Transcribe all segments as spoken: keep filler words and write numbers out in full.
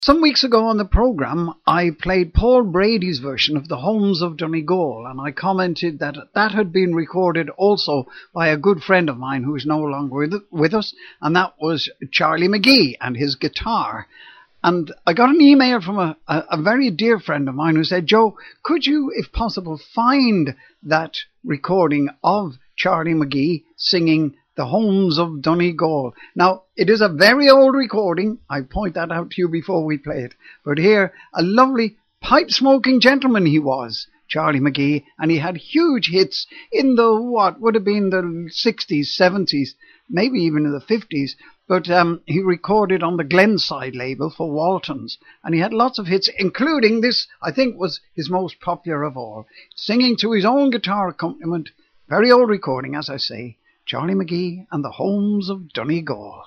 Some weeks ago on the programme, I played Paul Brady's version of The Homes of Donegal, and I commented that that had been recorded also by a good friend of mine who is no longer with, with us, and that was Charlie McGee and his guitar. And I got an email from a, a, a very dear friend of mine who said, Joe, could you, if possible, find that recording of Charlie McGee singing The Homes of Donegal? Now, it is a very old recording. I point that out to you before we play it. But here, a lovely pipe-smoking gentleman he was, Charlie McGee, and he had huge hits in the, what would have been the sixties, seventies, maybe even in the fifties. But um, he recorded on the Glenside label for Waltons, and he had lots of hits, including this, I think, was his most popular of all. Singing to his own guitar accompaniment, very old recording, as I say, Charlie McGee and the Homes of Donegal.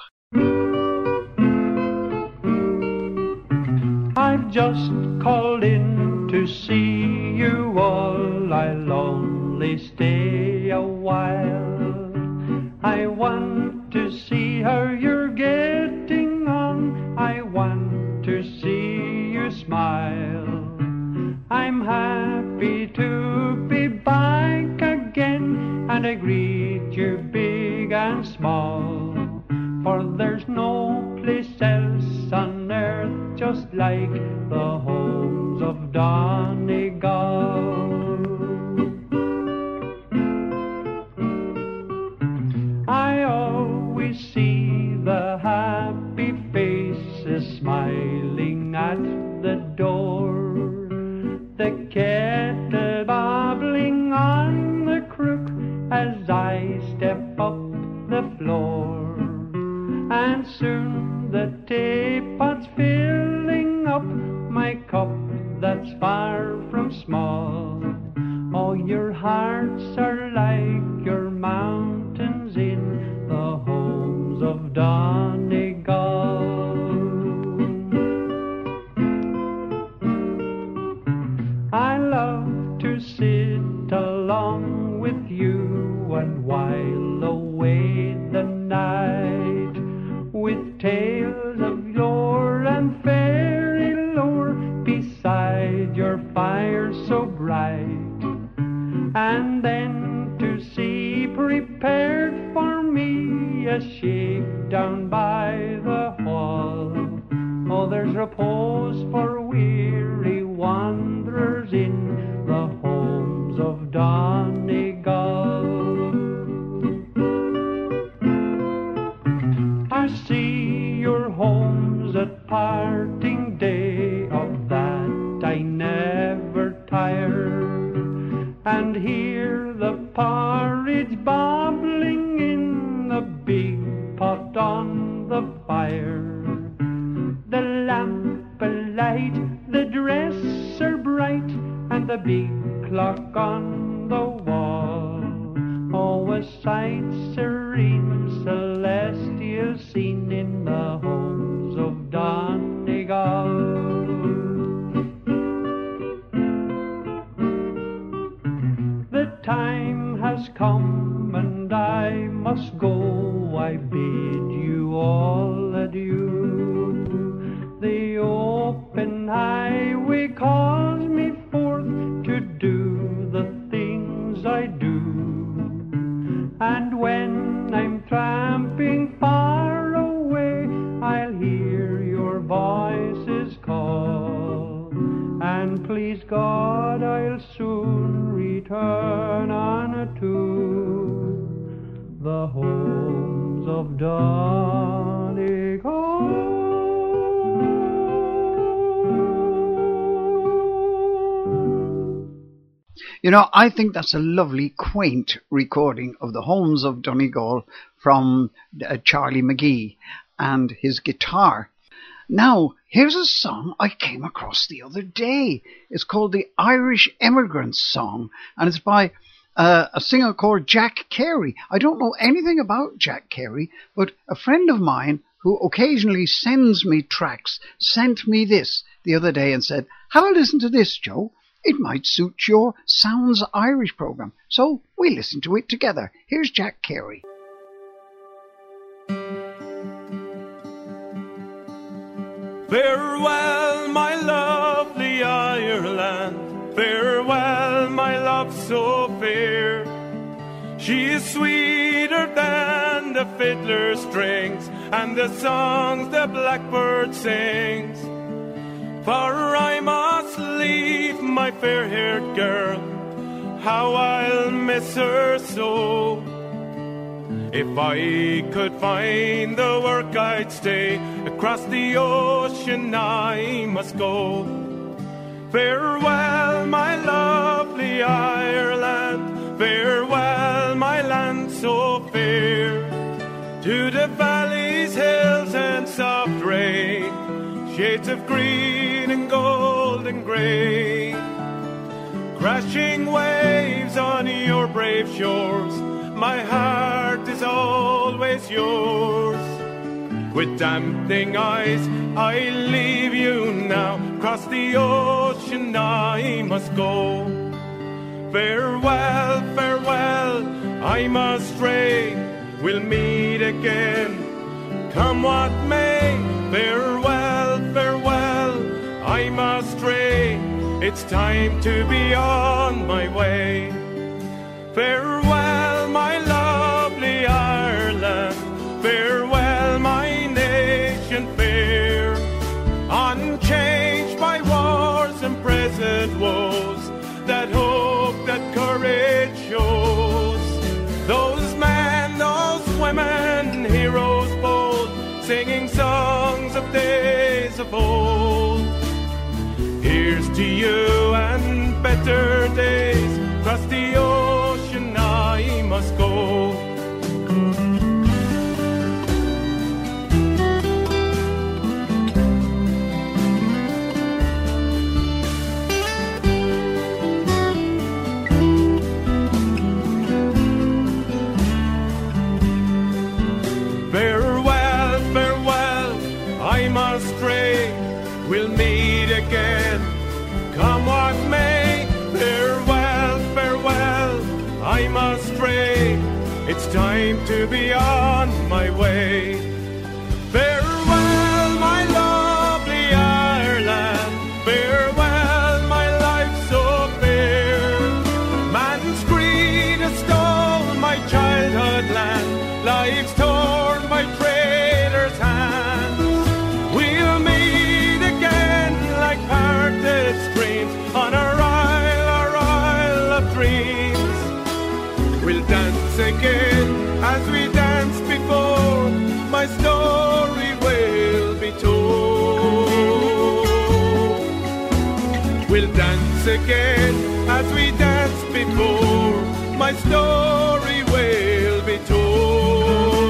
I've just called in to see you all. I'll only stay a while. I want to see how you're getting on. I want to see you smile. I'm happy to be back again, and I greet you big and small. For there's no place else on earth just like the homes of Donegal. I always see the happy faces smiling at the door, the kettle bobbling on the crook as I step up the floor, and soon the teapot's filling up my cup that's far from small. Oh, your hearts are like your mountains in the homes of Donegal. I love to sit along with you and while away the night with tales of yore and fairy lore beside your fire so bright. And then to see prepared for me a shake down by the hall. Oh, there's repose for weary wanderers in the homes of Donegal. I see your homes at parting day, of that I never tire, and hear the porridge bubbling in the big pot on the fire. The lamp alight, the dresser bright, and the big clock on the wall. Oh, a sight serene, celestial scene in the homes of Donegal. The time has come and I must go. I bid you all adieu. The open highway calls me forth to do the things I do. And when I'm tramping far away, I'll hear your voices call. And please God, I'll soon return unto the homes of Donegal. You know, I think that's a lovely, quaint recording of the Homes of Donegal from uh, Charlie McGee and his guitar. Now, here's a song I came across the other day. It's called the Irish Emigrants Song, and it's by uh, a singer called Jack Carey. I don't know anything about Jack Carey, but a friend of mine who occasionally sends me tracks sent me this the other day and said, have a listen to this, Joe. It might suit your Sounds Irish program. So we listened to it together. Here's Jack Carey. Farewell, my lovely Ireland, farewell, my love so fair. She is sweeter than the fiddler strings and the songs the blackbird sings. For I must leave my fair-haired girl, how I'll miss her so. If I could find the work I'd stay, across the ocean I must go. Farewell, my lovely Ireland, farewell, my land so fair. To the valleys, hills and soft rain, shades of green and gold and grey. Crashing waves on your brave shores, my heart is always yours. With damning eyes I leave you now, across the ocean I must go. Farewell, farewell, I must stray, we'll meet again, come what may. Farewell, farewell, I must stray, it's time to be on my way. Farewell, my lovely Ireland, farewell, my nation fair. Unchanged by wars and present woes, that hope, that courage shows. Those men, those women, heroes bold, singing songs of days of old. Here's to you and better days, across the ocean I must go. Farewell, farewell, I must stray, we'll meet again, come what may. Farewell, farewell, I must stray, it's time to be on my way. Farewell, my lovely Ireland, farewell, my life so fair. Man's greed has stolen my childhood land, life's torn by traitors' hands. We'll meet again like parted streams on a isle, a isle of dreams. We'll dance again as we danced before, my story will be told. We'll dance again as we danced before, my story will be told.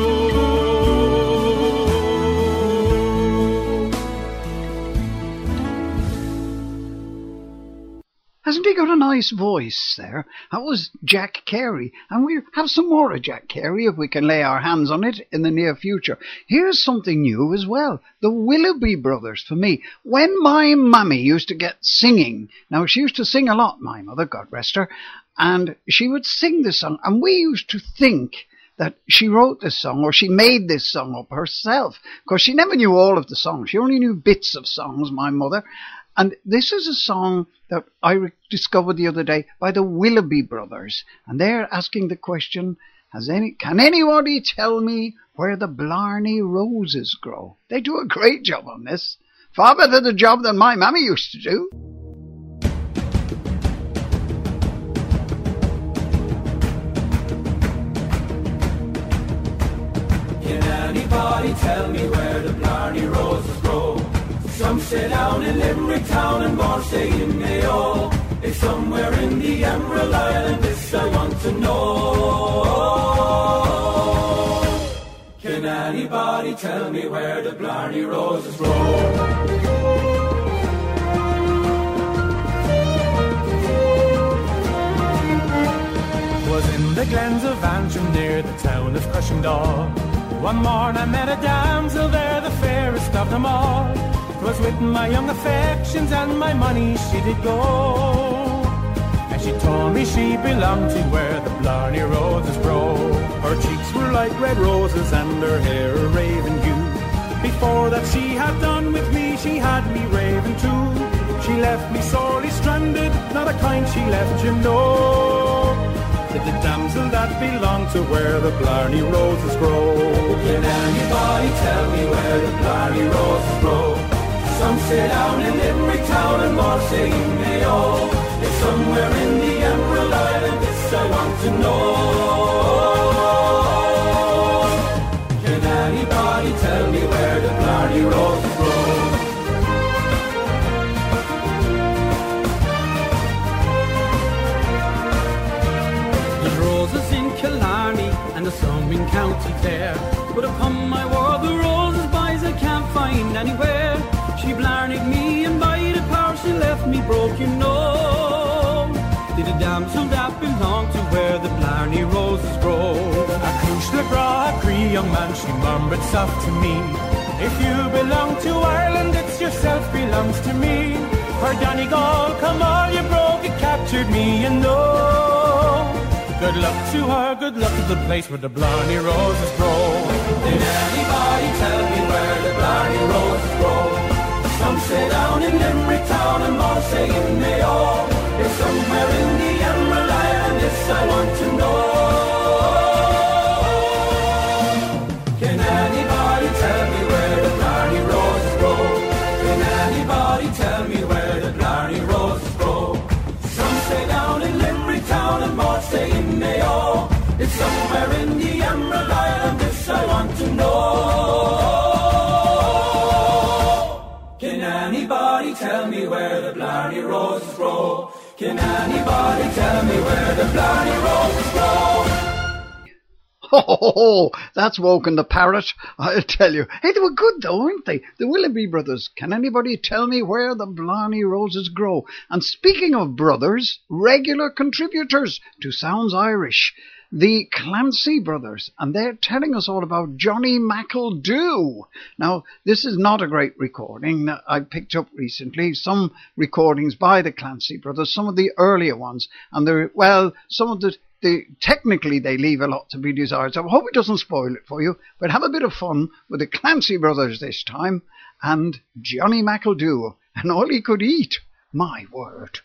Hasn't he got a nice voice there? That was Jack Carey, and we'll have some more of Jack Carey if we can lay our hands on it in the near future. Here's something new as well, the Willoughby Brothers for me. When my mammy used to get singing, now she used to sing a lot, my mother, God rest her, and she would sing this song, and we used to think that she wrote this song or she made this song up herself, because she never knew all of the songs. She only knew bits of songs, my mother. And this is a song that I re- discovered the other day by the Willoughby Brothers. And they're asking the question, Has any, can anybody tell me where the Blarney roses grow? They do a great job on this. Far better the job than my mammy used to do. Can anybody tell me where the Blarney roses grow? Some say down in Limerick town and more say in Mayo. It's somewhere in the Emerald Isle, and this I want to know. Can anybody tell me where the Blarney roses grow? Was in the glens of Antrim near the town of Crushingdaw. One morn I met a damsel there, the fairest of them all. 'Twas with my young affections and my money she did go. And she told me she belonged to where the Blarney roses grow. Her cheeks were like red roses and her hair a raven hue. Before that she had done with me, she had me raving too. She left me sorely stranded, not a kind she left, you know. To the damsel that belonged to where the Blarney roses grow. Can anybody tell me where the Blarney roses grow? Some say down in Limerick town and more say in Mayo. It's somewhere in the Emerald Island, this I want to know. Can anybody tell me where the Blarney roses grow? And the some in County Clare, but upon my word the roses boys I can't find anywhere. She blarneyed me and by the power she left me broke, you know. Did a damsel that belong to where the Blarney roses grow? A coosh le bra, a cree young man, she murmured soft to me. If you belong to Ireland, it's yourself belongs to me. For Donegal, come on, you broke, it captured me, you know. Good luck to her, good luck to the place where the Blarney roses grow. Did anybody tell me where the Blarney roses grow? Some say down in Limerick town and more say in Mayo. It's somewhere in the Emerald Island, this I want to know. Can anybody tell me where the Blarney roses grow? Can anybody tell me where the Blarney roses grow? Some say down in Limerick town and more say in Mayo. It's somewhere in the Emerald Island, this I want to know. Can anybody tell me where the Blarney roses grow? Can anybody tell me where the Blarney roses grow? Ho, ho, ho, that's woken the parrot, I'll tell you. Hey, they were good though, weren't they? The Willoughby brothers. Can anybody tell me where the Blarney roses grow? And speaking of brothers, regular contributors to Sounds Irish, the Clancy brothers, and they're telling us all about Johnny McEldew. Now, this is not a great recording that I picked up recently. Some recordings by the Clancy brothers, some of the earlier ones, and they're, well, some of the They, technically, they leave a lot to be desired, so I hope it doesn't spoil it for you. But have a bit of fun with the Clancy brothers this time, and Johnny McEldew, and all he could eat. My word.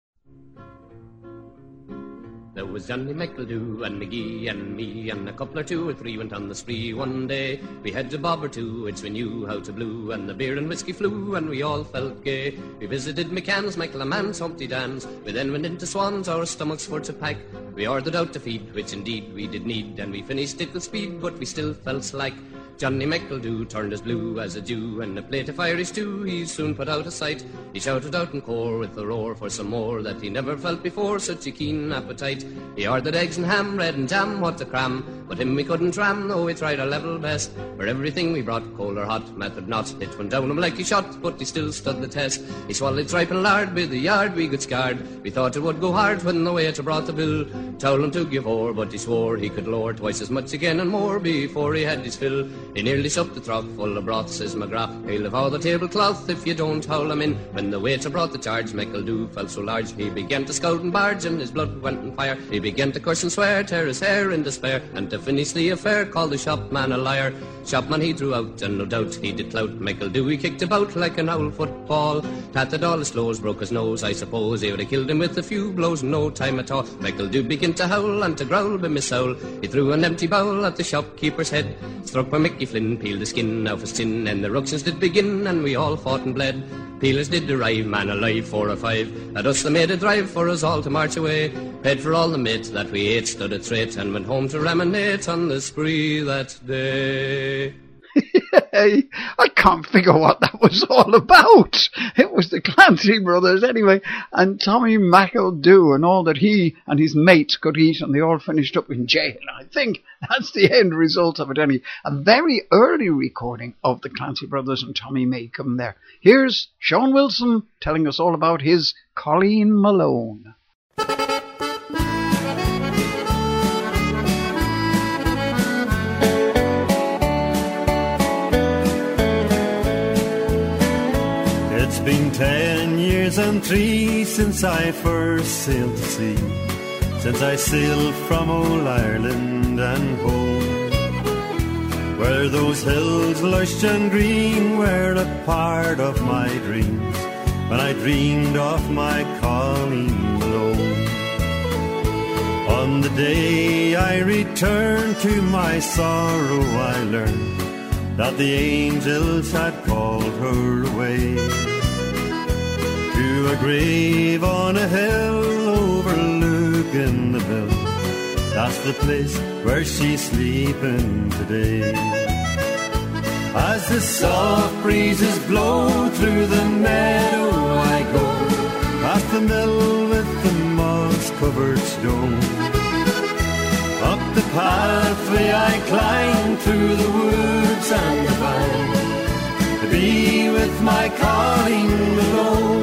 There was Johnny McEldew and McGee and me and a couple or two or three went on the spree one day. We had a bob or two, which we knew how to blew, and the beer and whiskey flew, and we all felt gay. We visited McCann's, McLamann's, Humpty Dan's. We then went into Swan's, our stomachs for to pack. We ordered out to feed, which indeed we did need, and we finished it with speed, but we still felt slack. Johnny McEldew turned as blue as a Jew, and a plate of Irish stew he soon put out of sight. He shouted out in core with a roar for some more that he never felt before, such a keen appetite. He ordered eggs and ham, bread and jam, what a cram, but him we couldn't ram, though we tried our level best. For everything we brought, cold or hot, mattered not, it went down him like he shot, but he still stood the test. He swallowed tripe and lard, with the yard we got scarred. We thought it would go hard when the waiter brought the bill. Told him to give o'er, but he swore he could lower twice as much again and more before he had his fill. He nearly supped the trough full of broth, says McGrath. He'll have all the tablecloth if you don't howl him in. When the waiter brought the charge, McEldew felt so large, he began to scold and barge, and his blood went on fire. He began to curse and swear, tear his hair in despair, and to finish the affair, called the shopman a liar. Shopman he threw out, and no doubt he did clout McEldew. He kicked about like an owl football, tattered all his clothes, broke his nose. I suppose he would have killed him with a few blows, no time at all. McEldew began to howl and to growl by Miss Owl. He threw an empty bowl at the shopkeeper's head, struck by Mickey Flynn, peeled the skin off his chin, and the ructions did begin, and we all fought and bled. Peelers did arrive, man alive, four or five. At us they made a drive for us all to march away. Paid for all the meat that we ate, stood a trait, and went home to reminisce on the spree that day. I can't figure what that was all about. It was the Clancy brothers anyway, and Tommy McEldew and all that he and his mates could eat, and they all finished up in jail. I think that's the end result of it anyway. A very early recording of the Clancy brothers and Tommy Makem there. Here's Sean Wilson telling us all about his Colleen Malone. It's been ten years and three since I first sailed to sea, since I sailed from old Ireland and home. where those hills lush and green were a part of my dreams, when I dreamed of my calling alone. On the day I returned to my sorrow, I learned that the angels had called her away to a grave on a hill overlooking the mill. That's the place where she's sleeping today. As the soft breezes blow through the meadow, I go past the mill with the moss-covered stone. Up the pathway I climb through the woods and the vine to be with my calling alone.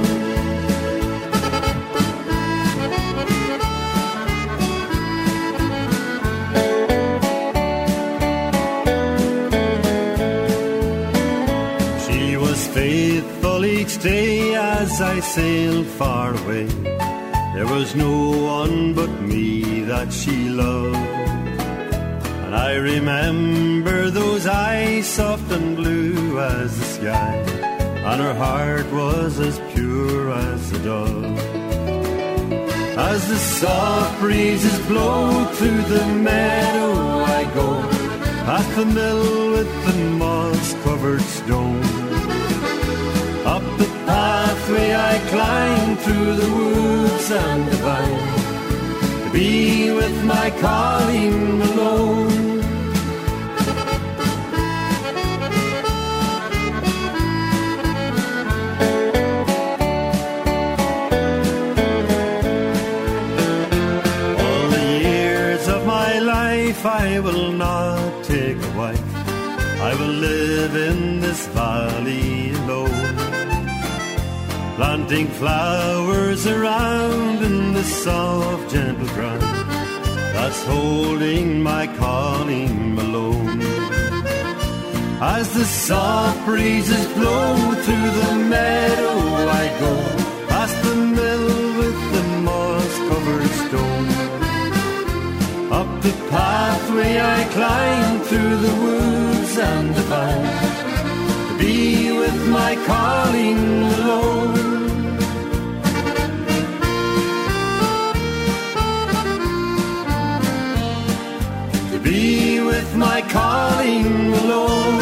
She was faithful each day as I sailed far away. There was no one but me that she loved. And I remember those eyes soft and blue as the sky, and her heart was as pure as a dove. As the soft breezes blow through the meadow, I go past the mill with the moss-covered stone. Up the pathway I climb through the woods and the vine to be with my calling alone. All the years of my life I will not take a wife. I will live in this valley alone, planting flowers around in the soft, gentle ground that's holding my calling alone. As the soft breezes blow through the meadow, I go past the mill with the moss-covered stone. Up the pathway I climb through the woods and the vine to be with my calling alone. To be with my calling alone.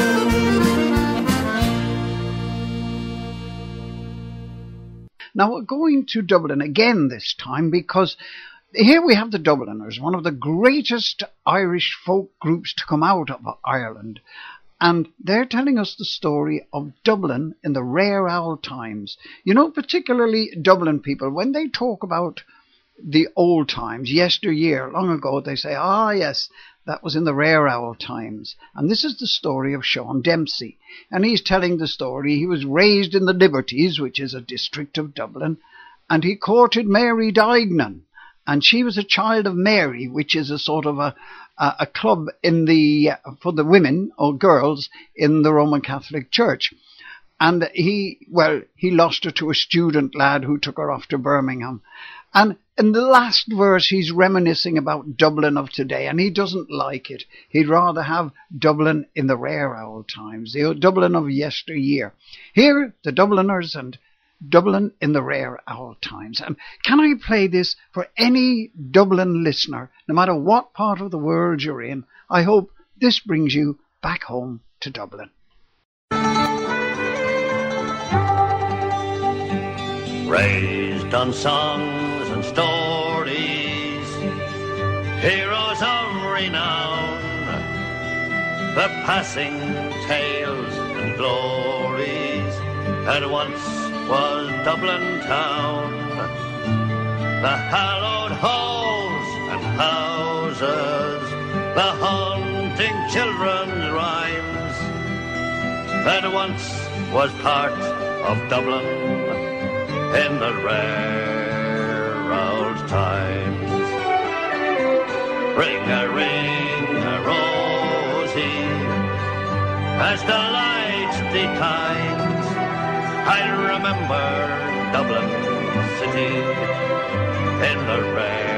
Now we're going to Dublin again this time, because here we have the Dubliners, one of the greatest Irish folk groups to come out of Ireland. And they're telling us the story of Dublin in the rare old times. You know, particularly Dublin people, when they talk about the old times, yesteryear, long ago, they say, ah, yes, that was in the rare old times. And this is the story of Sean Dempsey. And he's telling the story. He was raised in the Liberties, which is a district of Dublin, and he courted Mary Dignan. And she was a child of Mary, which is a sort of a a, a club in the for the women or girls in the Roman Catholic Church. And he, well, he lost her to a student lad who took her off to Birmingham. And in the last verse, he's reminiscing about Dublin of today, and he doesn't like it. He'd rather have Dublin in the rare old times, the Dublin of yesteryear. Here, the Dubliners and Dublin in the rare old times. And can I play this for any Dublin listener, no matter what part of the world you're in? I hope this brings you back home to Dublin. Raised on songs and stories, heroes of renown, the passing tales and glories that once was Dublin town. The hallowed halls and houses, the haunting children's rhymes, that once was part of Dublin in the rare old times. Ring a ring a rosy, as the lights declines, I remember Dublin city in the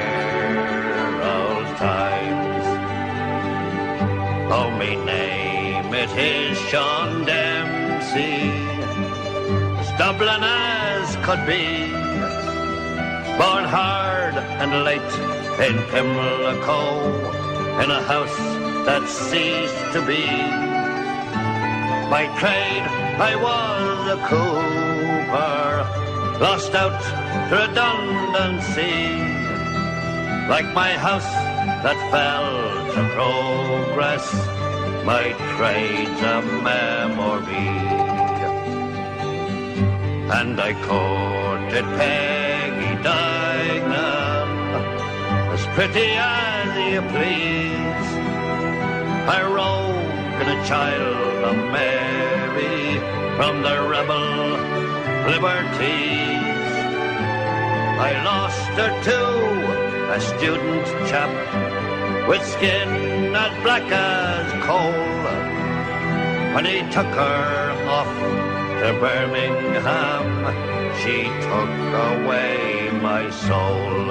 rare old times. Oh, me name it is Sean Dempsey, as Dublin as could be, born hard and late in Pimlico, in a house that ceased to be. By trade I was a cooper, lost out to redundancy, like my house that fell to progress, my trade's a memory. And I courted Peggy Dignan, as pretty as you please, a rogue and a child of Mary, from the rebel liberties. I lost her to a student chap, with skin as black as coal, when he took her off to Birmingham, she took away my soul.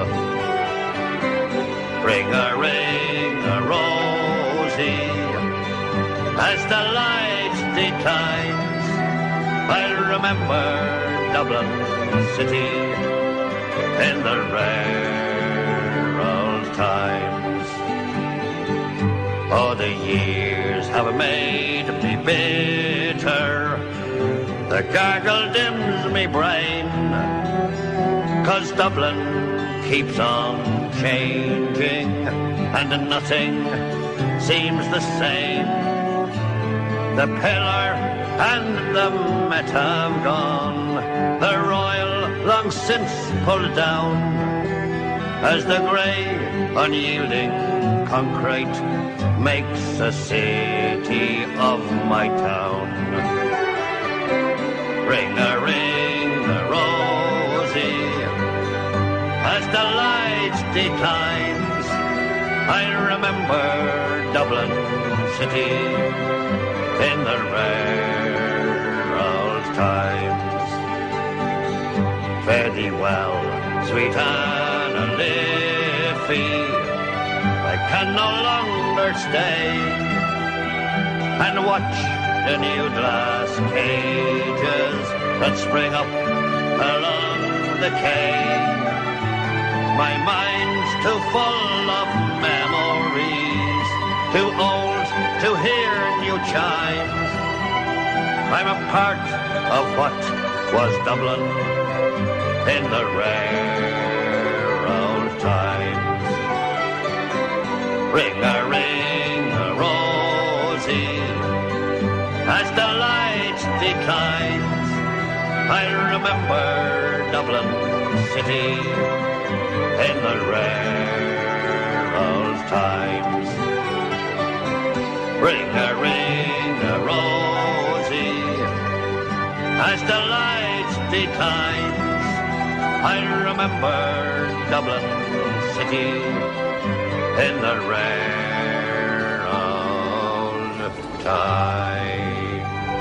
Ring a ring a rosy, as the light declines, I'll remember Dublin city in the rare old times. Oh, the years have made me bitter, the gargle dims me brain, 'cause Dublin keeps on changing and nothing seems the same. The pillar and the met have gone, the royal long since pulled down, as the grey unyielding concrete makes a city of my town. Ring a ring a rosy, as the light declines, I remember Dublin city in the rare old times. Fare thee well, sweet Anna Liffey, I can no longer stay and watch the new glass cages that spring up along the quay. My mind's too full of memories, too old to hear new chimes. I'm a part of what was Dublin in the rare old times. Ring a ring a rosy, as the light declines, I remember Dublin city in the rare old times. Ring a ring a rosy, as the light declines, I remember Dublin city in the rare old times.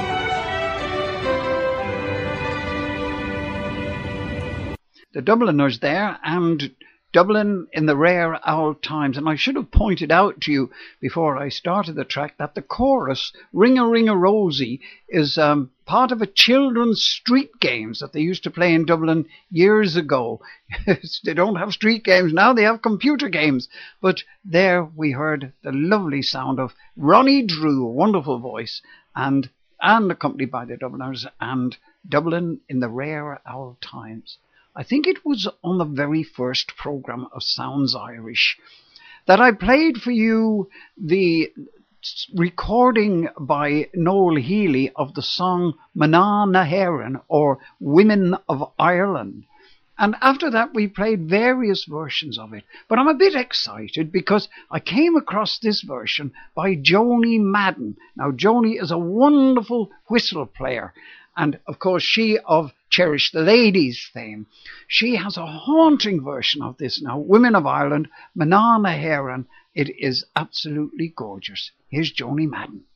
The Dubliners there, and Dublin in the rare old times. And I should have pointed out to you before I started the track that the chorus, Ring a Ring a Rosy, is um, part of a children's street games that they used to play in Dublin years ago. They don't have street games now, they have computer games. But there we heard the lovely sound of Ronnie Drew, a wonderful voice, and, and accompanied by the Dubliners, and Dublin in the rare old times. I think it was on the very first programme of Sounds Irish that I played for you the recording by Noel Healy of the song Mana na Heren, or Women of Ireland. And after that we played various versions of it. But I'm a bit excited because I came across this version by Joni Madden. Now Joni is a wonderful whistle player. And, of course, she of Cherish the Ladies fame. She has a haunting version of this now, Women of Ireland, Mana na Heren. It is absolutely gorgeous. Here's Joni Madden.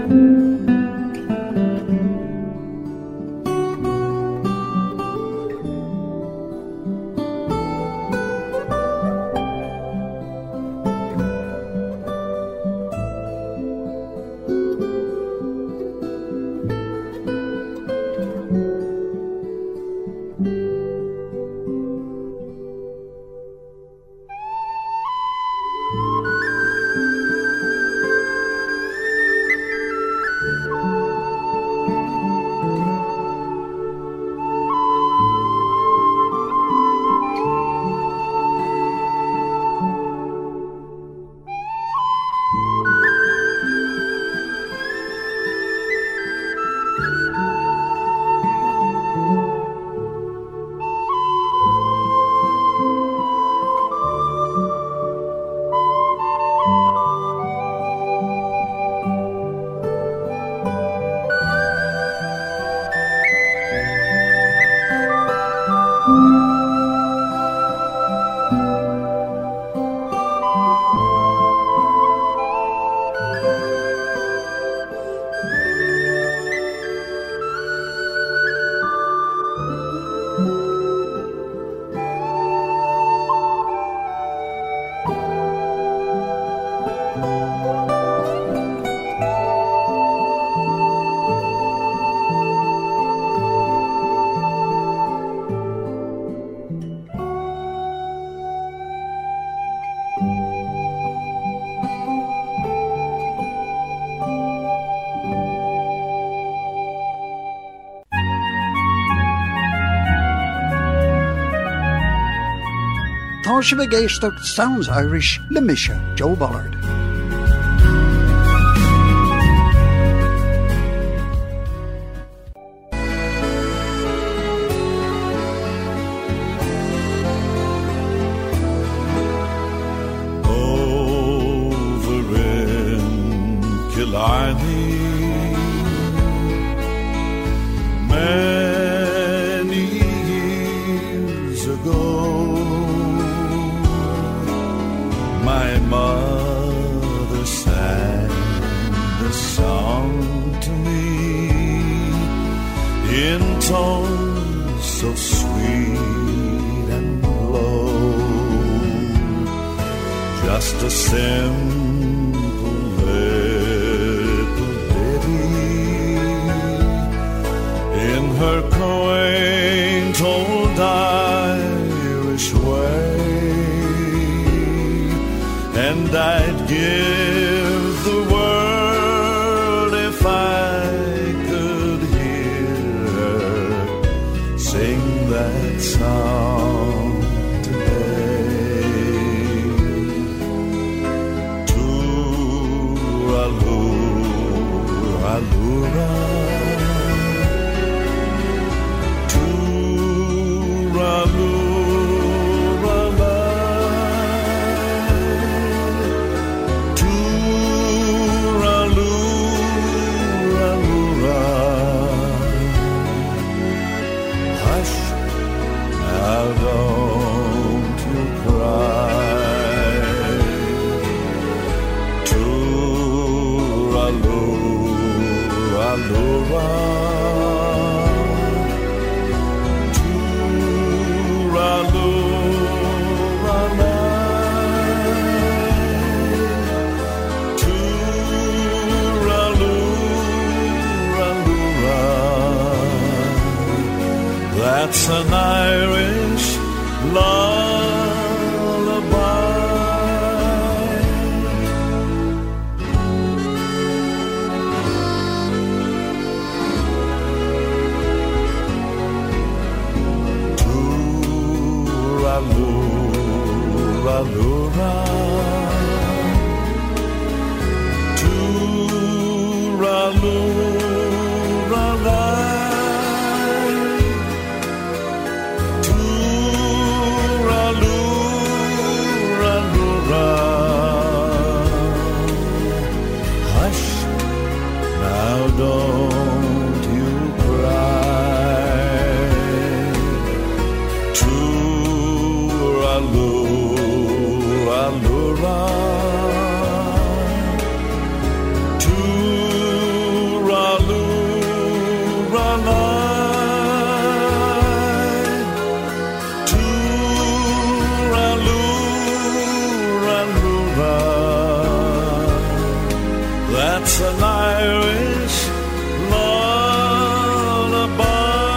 Táirse géisteach Sounds Irish le Misha, Joe Ballard. Over in Killarney, many years ago, my mother sang a song to me in tones so sweet and low, just a simple little ditty in her quaint old Irish way. And I'd give the world if I could hear her sing that song today. Tooraloo, allura, tooraloo. That's an Irish lullaby. Tooraloo, allura, tooraloo. Irish lullaby.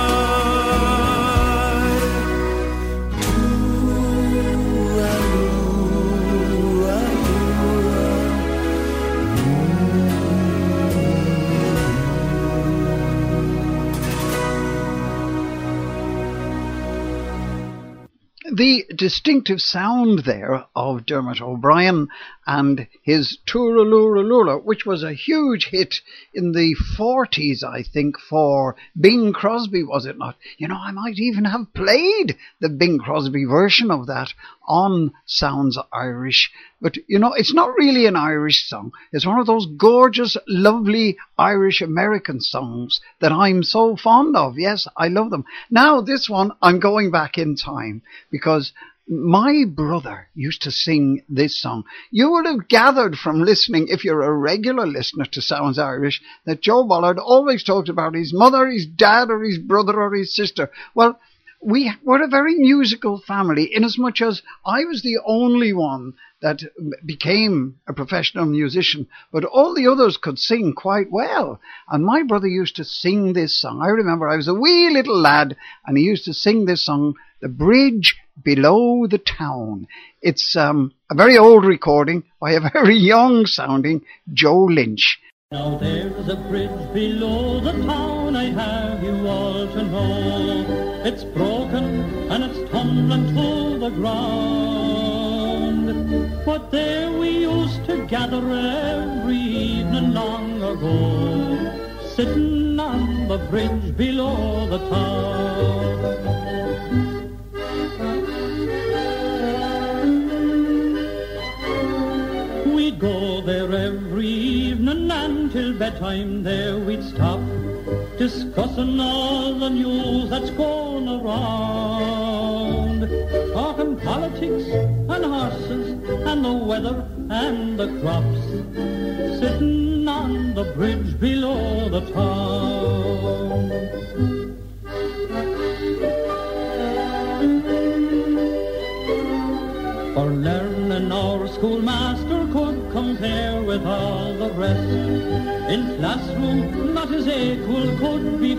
The distinctive sound there of Dermot O'Brien and his Tooralooraloora, which was a huge hit in the forties, I think, for Bing Crosby, was it not? You know, I might even have played the Bing Crosby version of that on Sounds Irish. But, you know, it's not really an Irish song. It's one of those gorgeous, lovely Irish-American songs that I'm so fond of. Yes, I love them. Now, this one, I'm going back in time because my brother used to sing this song. You would have gathered from listening, if you're a regular listener to Sounds Irish, that Joe Bollard always talked about his mother, his dad, or his brother, or his sister. Well, we were a very musical family, inasmuch as I was the only one that became a professional musician, but all the others could sing quite well. And my brother used to sing this song. I remember I was a wee little lad, and he used to sing this song, The Bridge Below the Town. It's um, a very old recording by a very young-sounding Joe Lynch. Now there's a bridge below the town, I have you all to know. It's broken and it's tumbling to the ground. But there we used to gather every evening long ago, sitting on the bridge below the town. We'd go there every evening and till bedtime there we'd stop, discussing all the news that's going around, talking politics and horses and the weather and the crops, sitting on the bridge below the town. For learning our schoolmaster could compare with all the rest. In classroom not his equal could be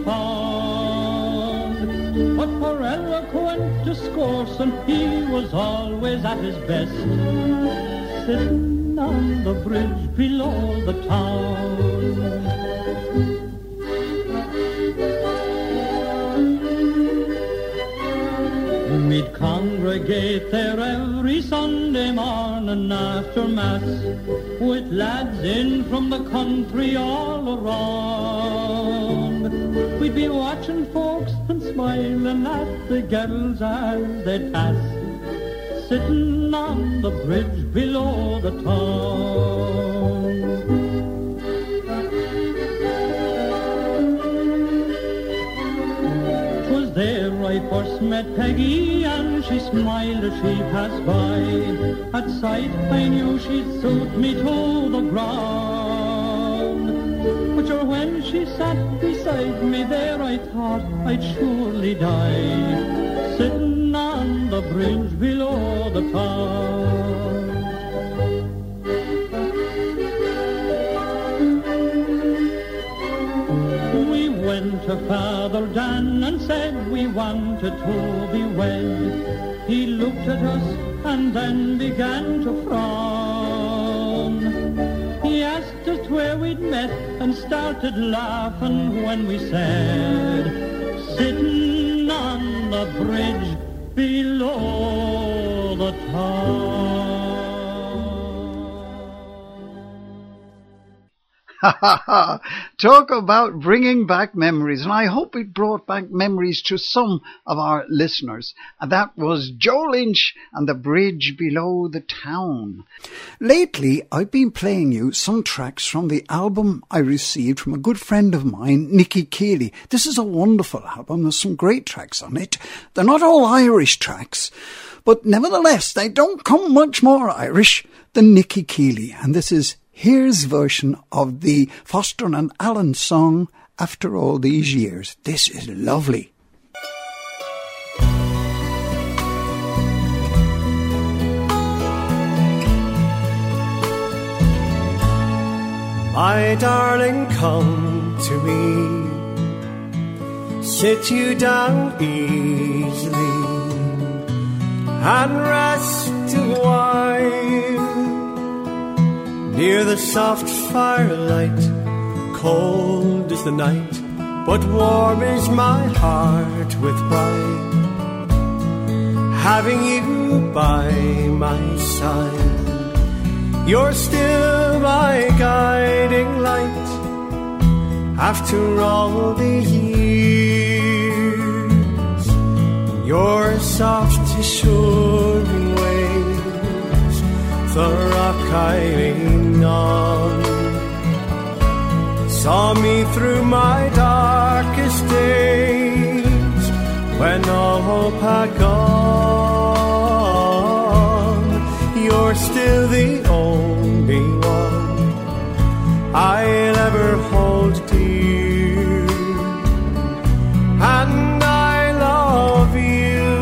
found, but for eloquent discoursing he was always at his best, sitting on the bridge below the town. We'd congregate there every Sunday morning after Mass, with lads in from the country all around. We'd be watching folks and smiling at the girls as they pass, sitting on the bridge below the town. There I first met Peggy, and she smiled as she passed by. At sight I knew she'd suit me to the ground. But sure, when she sat beside me there, I thought I'd surely die, sitting on the bridge below the town. Went to Father Dan and said we wanted to be wed. He looked at us and then began to frown. He asked us where we'd met and started laughing when we said, sitting on the bridge below the town. Ha ha ha! Talk about bringing back memories, and I hope it brought back memories to some of our listeners. And that was Joe Lynch and The Bridge Below the Town. Lately, I've been playing you some tracks from the album I received from a good friend of mine, Nicky Keeley. This is a wonderful album. There's some great tracks on it. They're not all Irish tracks, but nevertheless, they don't come much more Irish than Nicky Keeley. And this is his version of the Foster and Allen song, After All These Years. This is lovely. My darling, come to me. Sit you down easily and rest a while near the soft firelight. Cold is the night, but warm is my heart with pride, having you by my side. You're still my guiding light after all the years. Your soft assuring ways, the rock I lean on, saw me through my darkest days when all hope had gone. You're still the only one I'll ever hold dear, and I love you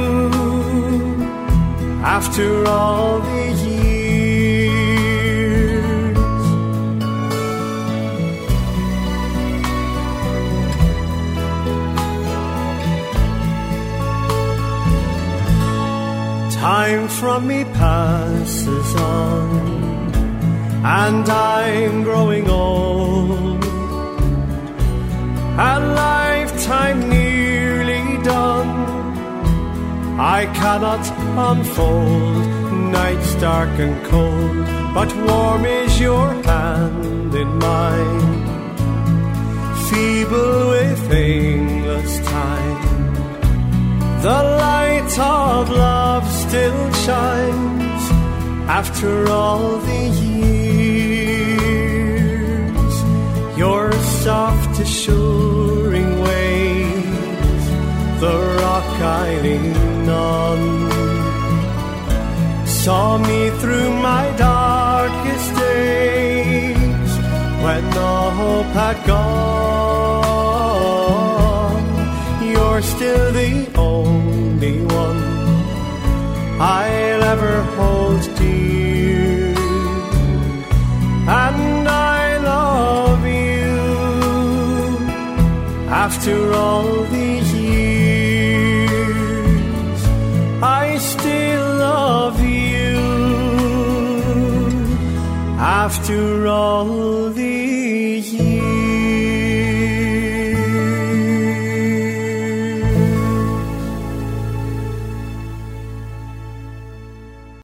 after all the years. Time from me passes on, and I'm growing old, a lifetime nearly done. I cannot unfold nights dark and cold, but warm is your hand in mine, feeble with aimless time. The light of love still shines after all the years. Your soft assuring ways, the rock I lean on, saw me through my darkest days when all hope had gone. You're still the only one I'll ever hold dear, and I love you after all the years. I still love you after all the years.